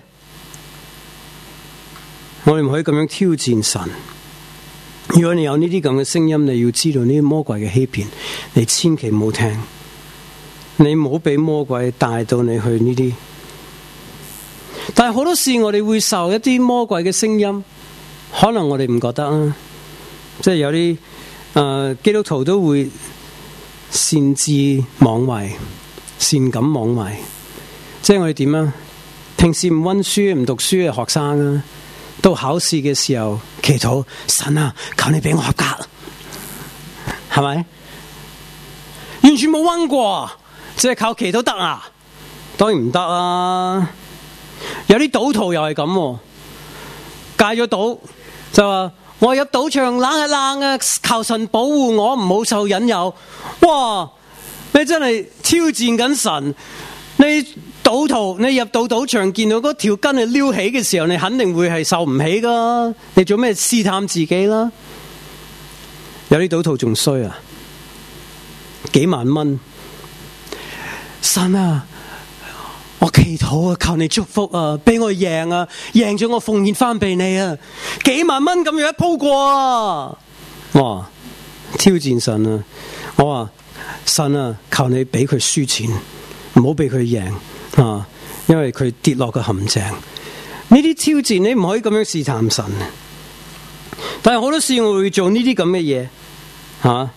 我哋唔可以咁樣挑戰神。如果你有呢啲咁嘅聲音，你要知道呢啲魔鬼嘅欺騙，你千祈唔好聽，你唔好俾魔鬼帶到你去呢啲。但係好多時我哋會受一啲魔鬼嘅聲音，可能我哋唔覺得啊，即係有啲誒、呃、基督徒都會擅自妄為，善感妄為，即係我哋點啊？平時唔溫書唔讀書嘅學生啊，到考試嘅時候祈禱，神啊，求你俾我合格，係咪？完全冇溫過，即係靠祈禱得啊？當然唔得啊！有啲賭徒又係咁，戒咗賭就話我入賭場冷係冷啊，求神保護我唔好受引誘。哇！你真係挑戰緊神。你賭徒，你入到賭場見到嗰條筋係撩起嘅時候，你肯定會係受唔起噶。你做咩試探自己啦？有啲賭徒仲衰啊，幾萬蚊，神啊，我祈禱啊，求你祝福啊，俾我贏啊，贏咗我奉獻翻俾你啊，幾萬蚊咁樣一鋪過啊！哇，挑戰神啊！我話神啊，求你俾佢輸錢，唔好俾佢贏啊！因為佢跌落個陷阱。呢啲挑戰你唔可以咁樣試探神。但係好多時我會做呢啲咁嘅嘢吓。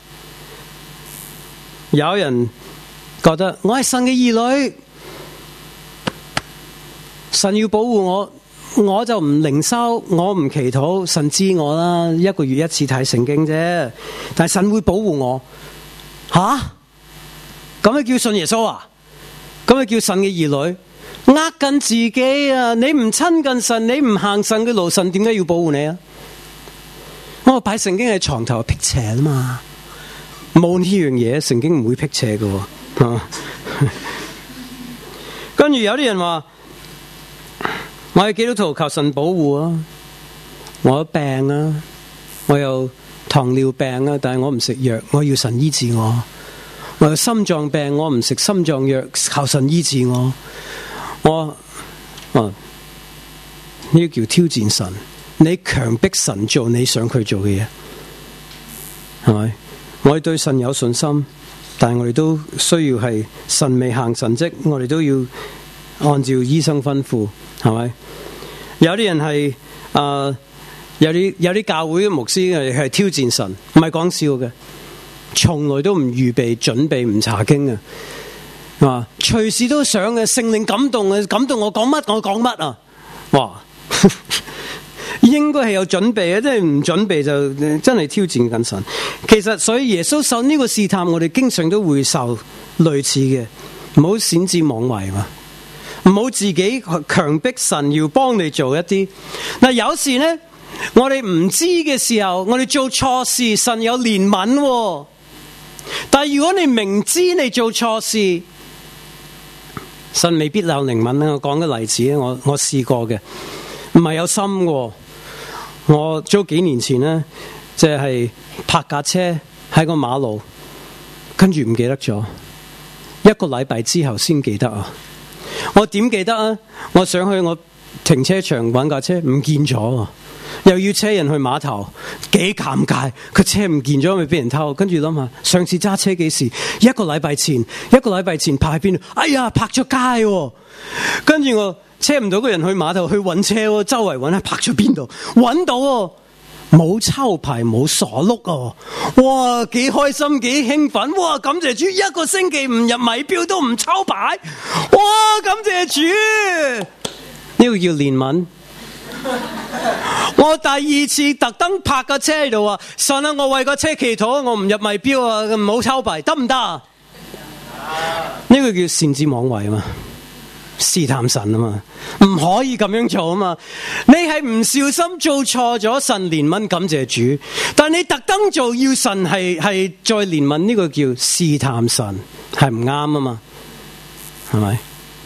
有人覺得我係神嘅兒女，神要保護我，我就唔靈修，我唔祈禱，神知我啦，一個月一次睇聖經啫。但係神會保護我。吓，咁咪叫信耶穌啊？咁咪叫神嘅兒女？呃緊自己啊！你唔親近神，你唔行神嘅路，神點解要保護你啊？我擺聖經喺床頭辟邪啊嘛，冇呢樣嘢，聖經唔會辟邪㗎。跟住有啲人話，我係基督徒，求神保護啊！我有病啊，我有糖尿病啊，但係我唔食藥，我要神醫治我。我有心臟病，我唔食心臟藥，求神醫治我。我，啊，呢個叫挑戰神。你強迫神做你想佢做嘅嘢，係咪？我哋對神有信心，但係我哋都需要係神未行神蹟，我哋都要按照醫生吩咐，係咪？有啲人係誒有啲有啲教會嘅牧師係係挑戰神，唔係講笑嘅，從來都唔預備準備唔查經嘅，啊，隨時都想嘅，聖靈感動嘅，感動我講乜我講乜啊，哇！應該係有準備嘅，即係唔準備就真係挑戰緊神。其實所以耶穌受呢個試探，我哋經常都會受類似嘅，唔好擅自妄為嘛，唔好自己強迫神要幫你做一啲。嗱，有時呢，我哋唔知嘅時候，我哋做錯事，神有憐憫喎。但係如果你明知你做錯事，神未必有憐憫啦。我講個例子，我我試過嘅，唔係有心喎。我早幾年前呢，即係泊架車喺個馬路，跟住唔記得咗，一個禮拜之後先記得啊！我點記得啊？我上去我停車場揾架車唔見咗，又要車人去碼頭，幾尷尬！個車唔見咗，咪俾人偷。跟住諗下，上次揸車幾時？一個禮拜前，一個禮拜前泊喺邊度？哎呀，泊咗街喎！跟住我。車唔到個人去碼頭去揾車喎，周圍揾下泊咗邊度，揾到喎，冇抄牌冇傻碌啊！哇，幾開心幾興奮！哇，感謝主，一個星期唔入米標都唔抄牌！哇，感謝主，呢個叫憐憫。我第二次特登泊架車喺度啊，神啊，我為個車祈禱，我唔入米標啊，唔好抄牌，得唔得啊？呢個叫擅自妄為啊嘛。試探神啊嘛，唔可以咁樣做啊嘛。你係唔小心做錯咗，神憐憫感謝主，但你特登做要神係係再憐憫，呢個叫試探神，係唔啱啊嘛，係咪？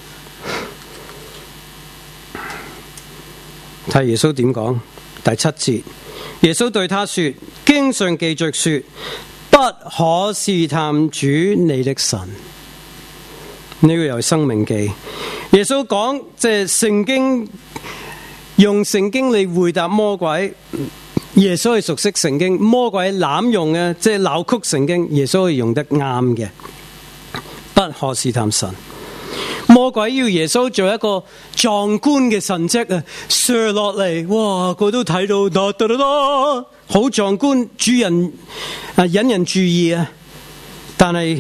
睇耶穌點講，第七節，耶穌對他說：經上記着說，不可試探主你的神。呢個又係生命記。耶穌講，即係聖經，用聖經嚟回答魔鬼。耶穌係熟悉聖經，魔鬼濫用嘅，即係扭曲聖經。耶穌係用得啱嘅，不可試探神。魔鬼要耶穌做一個壯觀嘅神蹟啊，射落嚟，哇，佢都睇到，噠噠噠噠，好壯觀，主人啊引人注意啊。但係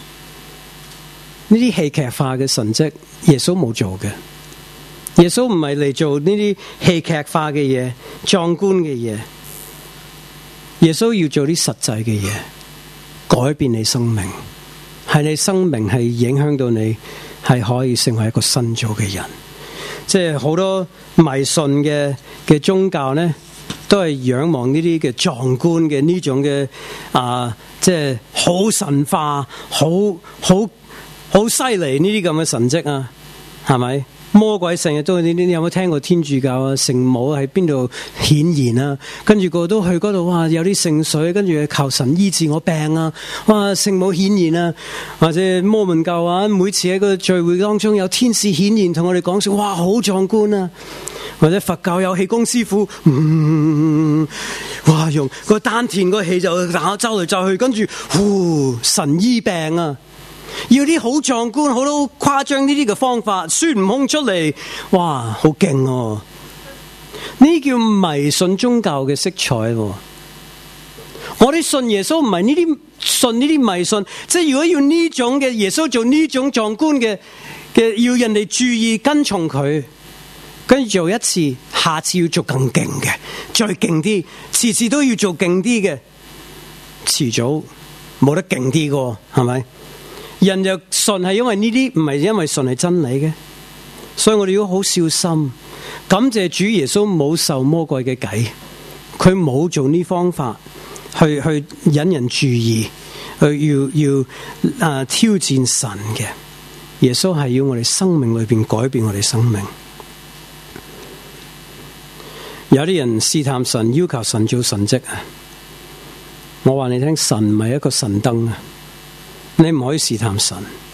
呢啲戲劇化嘅神蹟，耶穌冇做嘅。耶穌唔係嚟做呢啲戲劇化嘅嘢、壯觀嘅嘢。耶穌要做啲實際嘅嘢，改變你生命，係你生命係影響到你，係可以成為一個新造嘅人。即係好多迷信嘅嘅宗教呢，都係仰望呢啲嘅壯觀嘅呢種嘅啊，即係好神化、好好。好犀利呢啲咁嘅神蹟啊，係咪？魔鬼成日都你你有冇聽過天主教啊？聖母喺邊度顯現啊？跟住個都去嗰度，哇！有啲聖水，跟住求神醫治我病啊！哇！聖母顯現啊，或者摩門教啊，每次喺個聚會當中有天使顯現，同我哋講說，哇！好壯觀啊！或者佛教有氣功師傅，嗯，哇！用個丹田個氣就打周嚟周去，跟住呼神醫病啊！要啲好壯觀、好多誇張呢啲嘅方法，孫悟空出嚟，哇，好勁哦！呢叫迷信宗教嘅色彩喎。我哋信耶穌唔係呢啲信呢啲迷信，即係如果要呢種嘅耶穌做呢種壯觀嘅嘅，要人哋注意跟從佢，跟住做一次，下次要做更勁嘅，再勁啲，次次都要做勁啲嘅，遲早冇得勁啲嘅，係咪？人就信係因為呢啲，唔係因為信係真理嘅，所以我哋要好小心。感謝主耶穌冇受魔鬼嘅計，佢冇做呢方法去去引人注意，去要要啊挑戰神嘅。耶穌係要我哋生命裏邊改變我哋生命。有啲人試探神，要求神做神蹟啊！我話你聽，神唔係一個神燈啊！你唔可以試探神。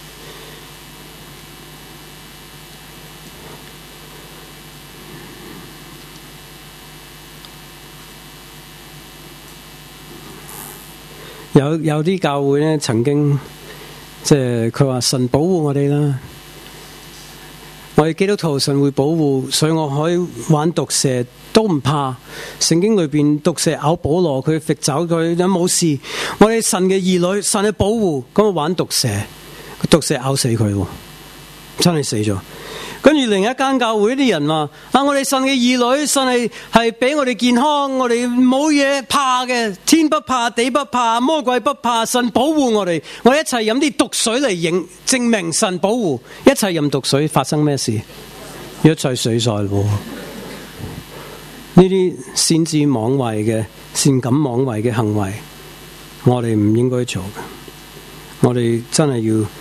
有有啲教會咧，曾經即係佢話神保護我哋啦， 我哋基督徒神會保護，所以我可以玩毒蛇都唔怕。聖經裏邊毒蛇咬保羅，佢揈走佢都冇事。我哋神嘅兒女，神嘅保護，咁我玩毒蛇，毒蛇咬死佢，真係死咗。跟住另一間教會啲人話：啊，我哋神嘅兒女，神係係俾我哋健康，我哋冇嘢怕嘅，天不怕地不怕，魔鬼不怕，神保護我哋。我哋一齊飲啲毒水嚟認證明神保護，一齊飲毒水發生咩事？一齊死晒喎！呢啲先知妄為嘅、善感妄為嘅行為，我哋唔應該做嘅。我哋真係要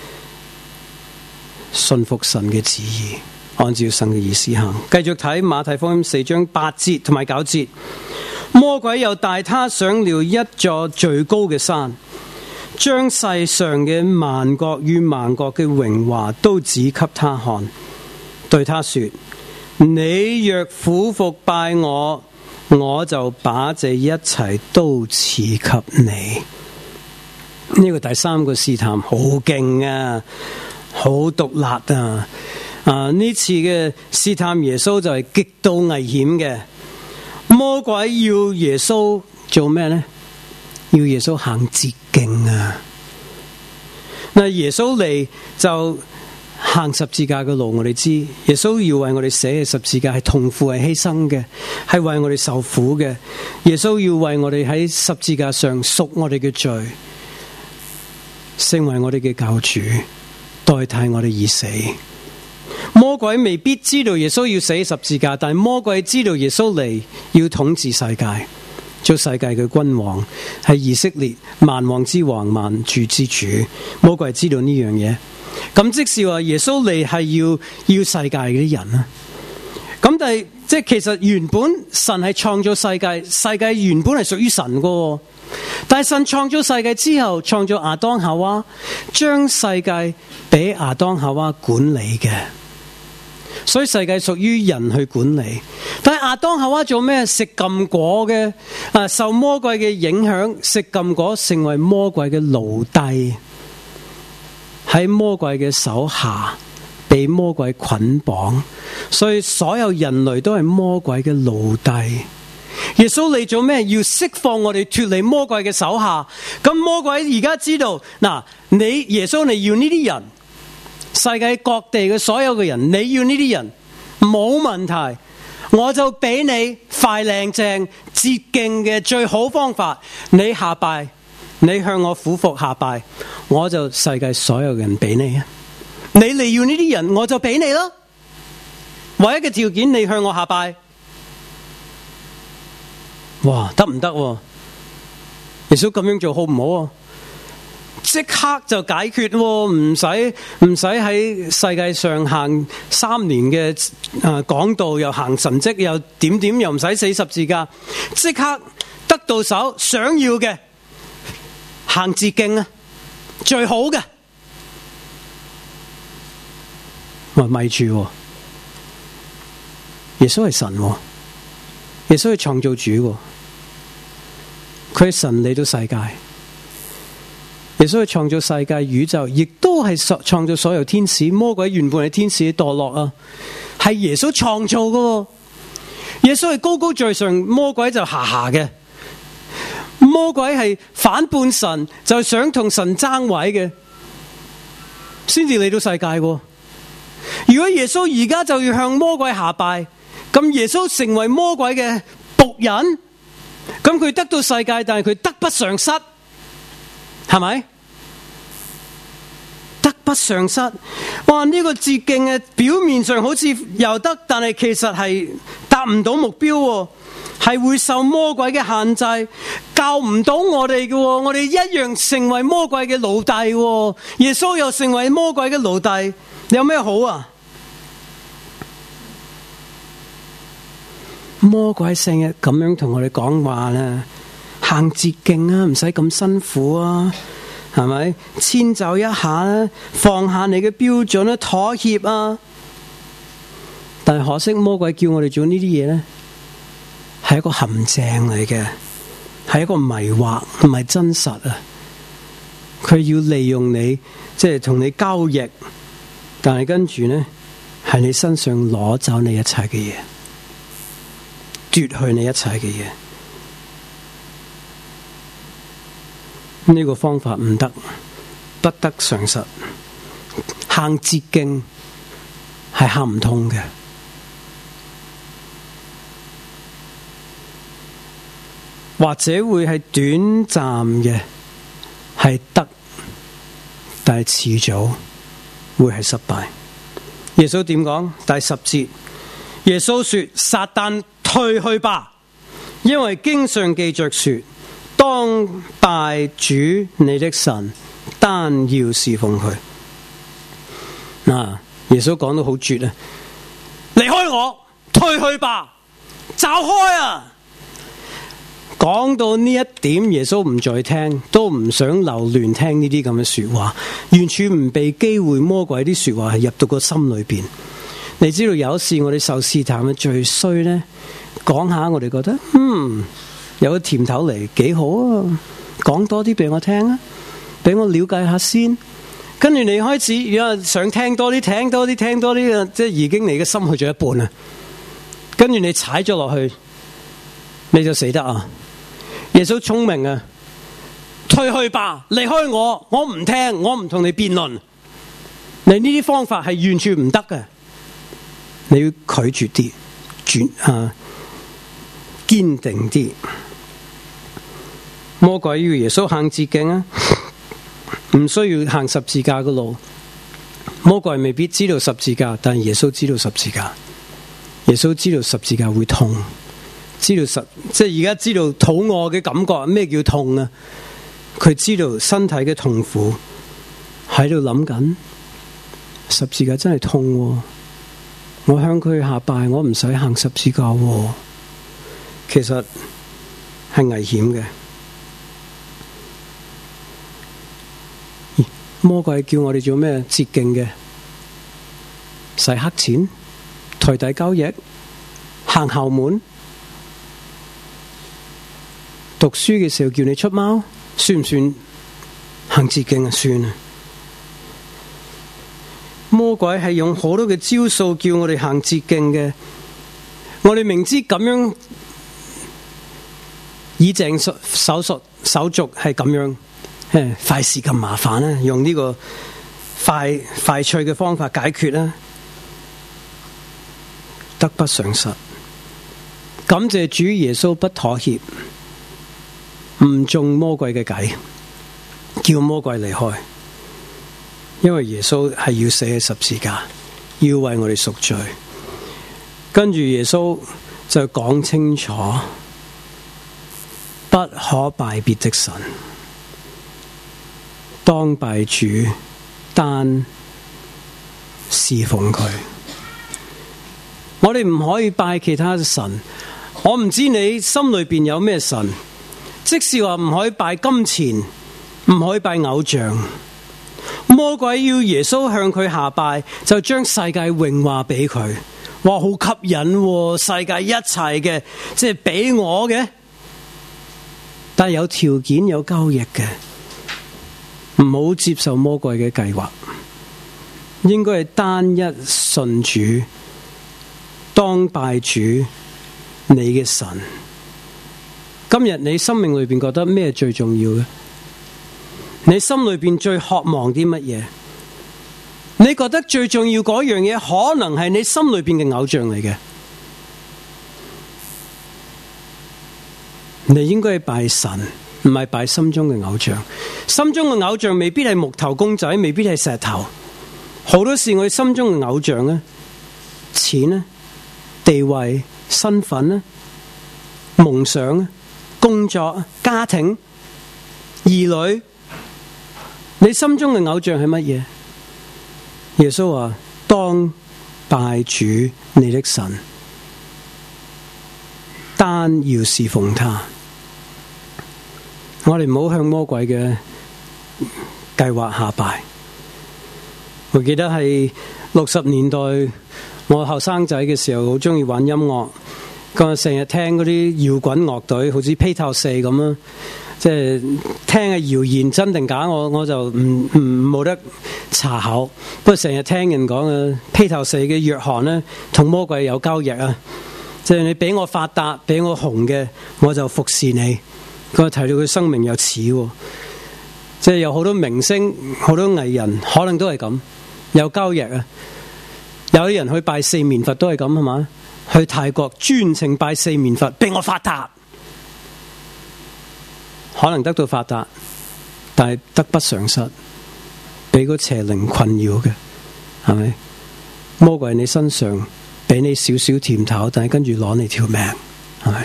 信服神嘅旨意，按照神嘅意思行。繼續睇馬太福音四章八節同埋九節，魔鬼又帶他上了一座最高嘅山，將世上嘅萬國與萬國嘅榮華都指給他看，對他說：你若俯伏拜我，我就把這一切都賜給你。呢、這個第三個試探好勁啊，好毒辣啊！啊，呢次嘅試探耶穌就係極度危險嘅。魔鬼要耶穌做咩呢？要耶穌行捷徑啊！嗱，耶穌嚟就行十字架嘅路，我哋知耶穌要為我哋寫嘅十字架係痛苦係犧牲嘅，係為我哋受苦嘅。耶穌要為我哋喺十字架上贖我哋嘅罪，成為我哋嘅救主，代替我哋而死。魔鬼未必知道耶穌要死十字架，但係魔鬼知道耶穌嚟要統治世界，做世界嘅君王，係以色列萬王之王、萬主之主。魔鬼知道呢樣嘢，咁即是話耶穌嚟係要要世界嗰啲人啊。咁但係即係其實原本神係創造世界，世界原本係屬於神噶。但係神創造世界之後，創造亞當夏娃，將世界俾亞當夏娃管理嘅，所以世界屬於人去管理。但係亞當夏娃做咩？食禁果嘅，啊，受魔鬼嘅影響，食禁果成為魔鬼嘅奴隸，喺魔鬼嘅手下被魔鬼捆綁，所以所有人類都係魔鬼嘅奴隸。耶穌嚟做咩？要釋放我哋脫離魔鬼嘅手下。咁魔鬼而家知道，嗱，你耶穌你要呢啲人，世界各地嘅所有嘅人，你要呢啲人冇問題，我就俾你快靚正捷徑嘅最好方法，你下拜，你向我俯伏下拜，我就世界所有人俾你啊！你嚟要呢啲人，我就俾你咯。唯一嘅條件，你向我下拜。哇，得唔得？耶穌咁樣做好唔好啊？即刻就解決，唔使唔使喺世界上行三年嘅啊講道，又行神蹟，又點點，又唔使死十字架，即刻得到手，想要嘅行捷徑啊，最好嘅。喂，咪住，耶穌係神，耶穌係創造主。佢係神嚟到世界，耶穌係創造世界宇宙，亦都係創造所有天使。魔鬼原本係天使墮落啊，係耶穌創造噶。耶穌係高高在上，魔鬼就下下嘅。魔鬼係反叛神，就想同神爭位嘅，先至嚟到世界。如果耶穌而家就要向魔鬼下拜，咁耶穌成為魔鬼嘅僕人。咁佢得到世界，但係佢得不償失，係咪？得不償失。哇！呢個捷徑嘅表面上好似又得，但係其實係達唔到目標，係會受魔鬼嘅限制，教唔到我哋嘅。我哋一樣成為魔鬼嘅奴隸。耶穌又成為魔鬼嘅奴隸，有咩好啊？魔鬼成日咁樣同我哋講話啦，行捷徑啊，唔使咁辛苦啊，係咪？遷就一下啦，放下你嘅標準啦，妥協啊。但係可惜魔鬼叫我哋做呢啲嘢咧，係一個陷阱嚟嘅，係一個迷惑，唔係真實啊。佢要利用你，即係同你交易，但係跟住咧係你身上攞走你一切嘅嘢，奪去你一切嘅嘢。呢、這個方法唔得，不得償失。行捷徑係行唔通嘅，或者會係短暫嘅，係得，但係遲早會係失敗。耶穌點講？第十節，耶穌說：撒旦退去吧，因為經上記着說，當拜主你的神，單要侍奉佢。嗱，耶穌講到好絕啊！離開我，退去吧，走開啊！講到呢一點，耶穌唔再聽，都唔想留亂聽呢啲咁嘅說話，完全唔俾機會魔鬼啲說話係入到個心裏邊。你知道有時我哋受試探嘅最衰呢，講下我哋覺得嗯有個甜頭嚟，幾好啊，講多啲俾我聽啊，俾我了解下先。跟住你開始如果想聽多啲，聽多啲，聽多啲啊，即係已經你嘅心去咗一半啦。跟住你踩咗落去，你就死得啊！耶穌聰明啊，退去吧，離開我，我唔聽，我唔同你辯論。你呢啲方法係完全唔得嘅，你要拒絕啲，轉啊，堅定啲。魔鬼要耶穌行捷徑啊，唔需要行十字架嘅路。魔鬼未必知道十字架，但係耶穌知道十字架。耶穌知道十字架會痛。知道實，即係而家知道肚餓嘅感覺，咩叫痛啊？佢知道身體嘅痛苦，喺度諗緊十字架真係痛啊，我向佢下拜，我唔使行十字架啊，其實係危險嘅。魔鬼叫我哋做咩捷徑嘅？洗黑錢、台底交易、行後門。讀書嘅時候叫你出貓，算唔算行捷徑啊？算啊！魔鬼係用好多嘅招數叫我哋行捷徑嘅，我哋明知咁樣以正手手術手續係咁樣，誒，費事咁麻煩啦，用呢個快快脆嘅方法解決啦，得不償失。感謝主耶穌不妥協。唔中魔鬼嘅計，叫魔鬼離開，因為耶穌係要死喺十字架，要為我哋贖罪。跟住耶穌就講清楚，不可拜別的神，當拜主，單侍奉佢。我哋唔可以拜其他的神。我唔知你心裏邊有咩神。即使話唔可以拜金錢，唔可以拜偶像，魔鬼要耶穌向佢下拜，就將世界榮華俾佢，哇，好吸引喎，世界一切嘅，即係俾我嘅，但係有條件有交易嘅，唔好接受魔鬼嘅計劃，應該係單一信主，當拜主你嘅神。今日你生命裏邊覺得咩最重要嘅？你心裏邊最渴望啲乜嘢？你覺得最重要嗰樣嘢，可能係你心裏邊嘅偶像嚟嘅。你應該係拜神，唔係拜心中嘅偶像。心中嘅偶像未必係木頭公仔，未必係石頭。好多時我哋心中嘅偶像咧，錢咧、地位、身份咧、夢想咧、工作、家庭、兒女，你心中嘅偶像係乜嘢？耶穌話：當拜主你的神，單要侍奉他。我哋唔好向魔鬼嘅計劃下拜。我記得係六十年代，我後生仔嘅時候，好中意玩音樂。咁成日聽嗰啲搖滾樂隊，好似披頭四咁啊，即係聽嘅謠言真定假，我我就唔唔冇得查考，不過成日聽人講啊，披頭四嘅約翰呢，同魔鬼有交易啊，即係你俾我發達，俾我紅嘅，我就服侍你。佢提到佢生命又似，即係有好多明星、好多藝人，可能都係咁有交易啊。有啲人去拜四面佛都係咁係嘛？去泰國專程拜四面佛，俾我發達，可能得到發達，但係得不償失。俾個邪靈困擾嘅，係咪？魔鬼喺你身上俾你少少甜頭，但係跟住攞你條命，係咪？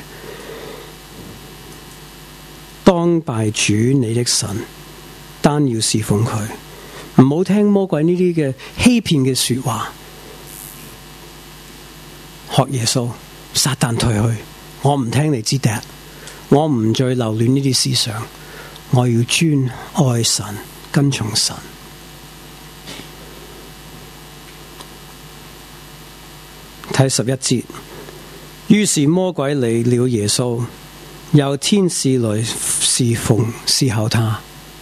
當拜主你的神，單要侍奉佢，唔好聽魔鬼呢啲嘅欺騙嘅說話。學耶穌，撒旦退去，我唔聽你支笛，我唔再留戀呢啲思想，我要專愛神，跟從神。睇十一節，於是魔鬼離了耶穌，有天使來侍奉侍候他。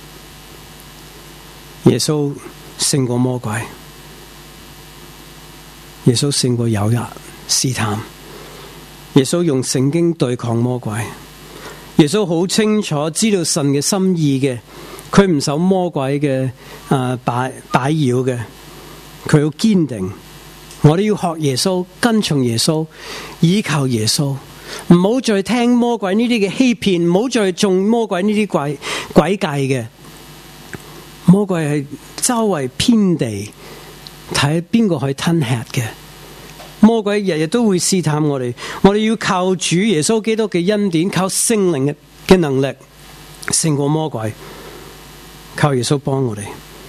耶穌勝過魔鬼，耶穌勝過誘惑試探，耶穌用聖經對抗魔鬼。耶穌好清楚知道神嘅心意嘅，佢唔受魔鬼嘅誒擺擺擾嘅，佢好堅定。我哋要學耶穌，跟從耶穌，依靠耶穌，唔好再聽魔鬼呢啲嘅欺騙，唔好再中魔鬼呢啲詭詭計嘅。魔鬼係周圍遍地睇邊個可以吞吃嘅。魔鬼日日都會試探我哋，我哋要靠主耶穌基督嘅恩典，靠聖靈嘅嘅能力勝過魔鬼，靠耶穌幫我哋。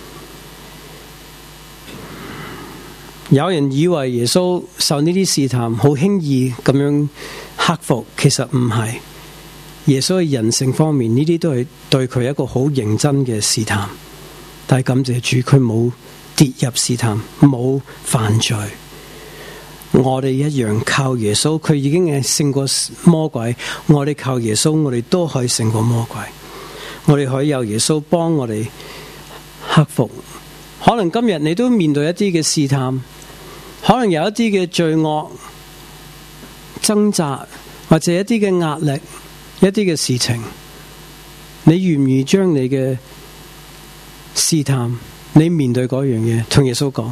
有人以為耶穌受呢啲試探好輕易咁樣克服，其實唔係。耶穌喺人性方面呢啲都係對佢一個好認真嘅試探，但係感謝主，佢冇跌入試探，冇犯罪。我哋一樣靠耶穌，佢已經係勝過魔鬼。我哋靠耶穌，我哋都可以勝過魔鬼。我哋可以有耶穌幫我哋克服。可能今日你都面對一啲嘅試探，可能有一啲嘅罪惡掙扎，或者一啲嘅壓力，一啲嘅事情，你願唔願意將你嘅試探，你面對嗰樣嘢，同耶穌講？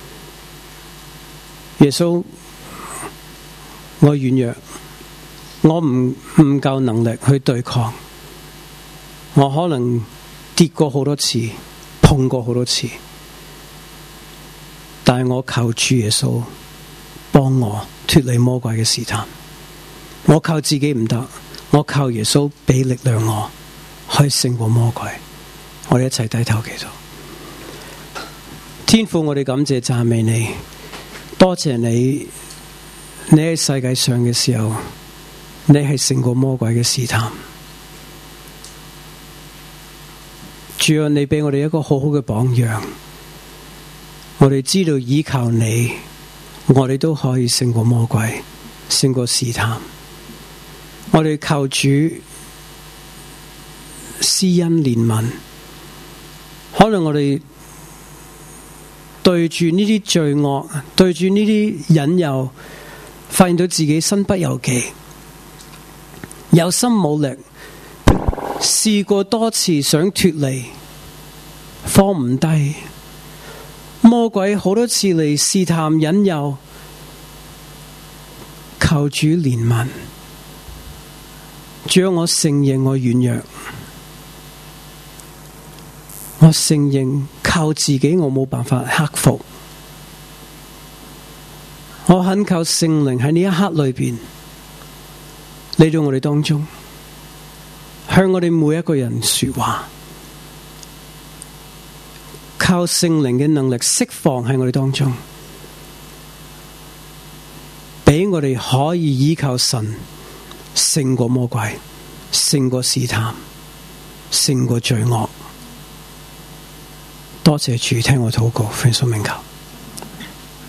耶穌，我軟弱，我唔唔夠能力去對抗，我可能跌過好多次，碰過好多次，但係我靠主耶穌幫我脫離魔鬼嘅試探。我靠自己唔得，我靠耶穌俾力量我，可以勝過魔鬼。我哋一齊低頭祈禱。天父，我哋感謝讚美你，多謝你，你喺世界上嘅時候，你係勝過魔鬼嘅試探。主啊，你俾我哋一個好好嘅榜樣，我哋知道依靠你，我哋都可以勝過魔鬼，勝過試探。我哋靠主施恩憐憫，可能我哋對住呢啲罪惡，對住呢啲引誘，發現到自己身不由己，有心冇力，試過多次想脫離，放唔低，魔鬼好多次嚟試探引誘，求主憐憫。主啊，我承認我軟弱，我承認靠自己我冇辦法克服，我懇求聖靈喺呢一刻裏邊嚟到我哋當中，向我哋每一個人說話，靠聖靈嘅能力釋放喺我哋當中，俾我哋可以依靠神勝過魔鬼，勝過試探，勝過罪惡。多謝主聽我禱告，奉耶穌名求。